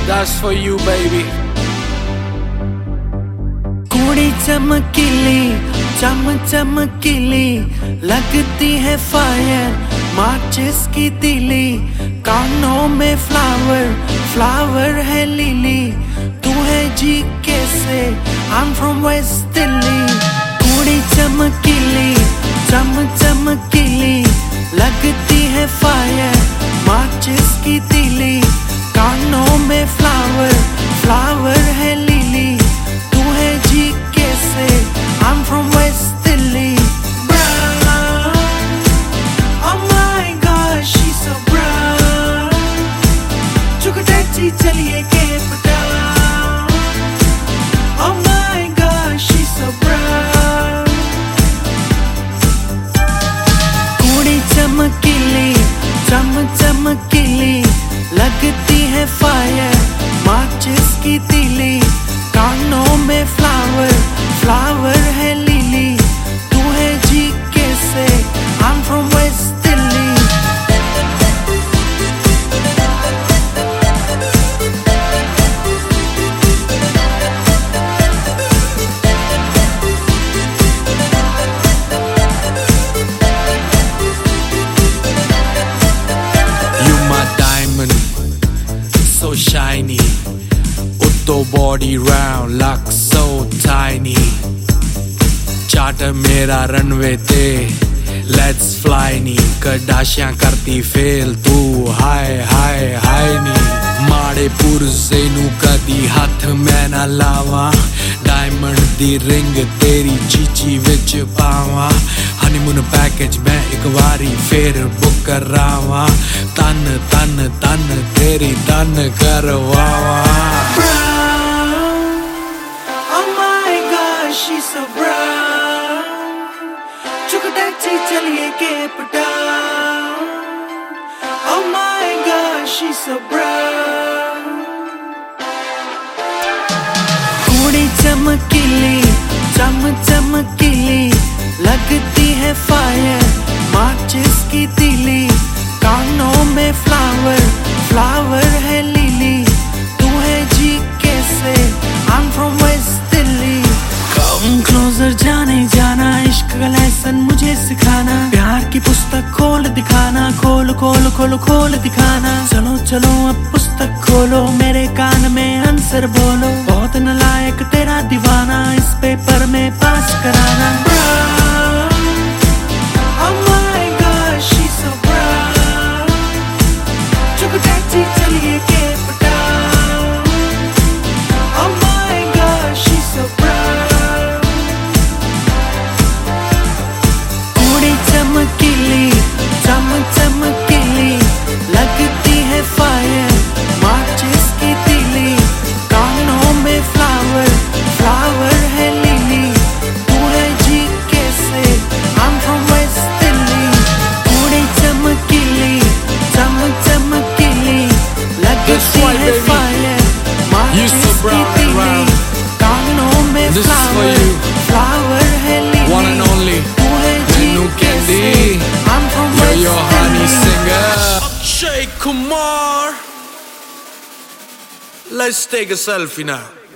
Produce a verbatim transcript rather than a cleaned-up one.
That's for you, baby. कुड़ी चमकीली चम चमकीली लगती है फायर माचिस की तीली कानों में फ्लावर फ्लावर है लिली तू है जी कैसे I'm from West दिल्ली कुड़ी चमकीली चम चमकीली लगती है फायर माचिस की तीली कानों में फ्लावर फ्लावर है लिली तू है जी कैसे I'm from West Delhi brown oh my god she's so brown चुकटैची चलिए Cape Town oh my god she's so brown कुड़ी चमकीली चम चमकीली लगती है फायर माचिस की तीली कानों में फ्लावर फ्लावर है लिली तू है जी कैसे I'm from West Delhi You my diamond, so shiny. Utto body round, luck so tiny. Charter मेरा runway ते, let's fly नी. कडाशियां करती fail तू हाय हाय हाय नी. माड़े पुरजे नू कदी हथ मैं ना लावा. Diamond दी ring तेरी चीची विच पावा. Honeymoon package मैं एक वारी फिर बुक करावा. तन तन तन तेरी तन करवावा. oh my god she's so brown चुकटैची चलिए Cape Town oh my god she's so brown कुड़ी चमकीली चम चमकीली लगती है फायर माचिस की तीली कानों में फ्लावर फ्लावर है लिली तू है जी कैसे I'm from West Delhi Come closer जाने जाना इश्क का लेसन मुझे सिखाना प्यार की पुस्तक खोल दिखाना खोल खोल खोल खोल दिखाना चलो चलो अब पुस्तक खोलो मेरे कान में आंसर बोलो बहुत नालायक तेरा दीवाना इस पेपर में पास कराना oh my god she's so brown चुकटैची चलिए Cape Town oh my god she's so brown कुड़ी चमकीली चम चमकीली लगती है फायर माचिस की तीली कानों में फ्लावर फ्लावर है लिली तू है जी कैसे I'm from West दिल्ली कुड़ी चमकीली चम चमकीली लगती है फायर माचिस की तीली कानों में फ्लावर फ्लावर है लिली One and only तू है जी Menu कैसे Candy. I'm from You're West your honey Delhi singer Akshay Kumar. Let's take a selfie now.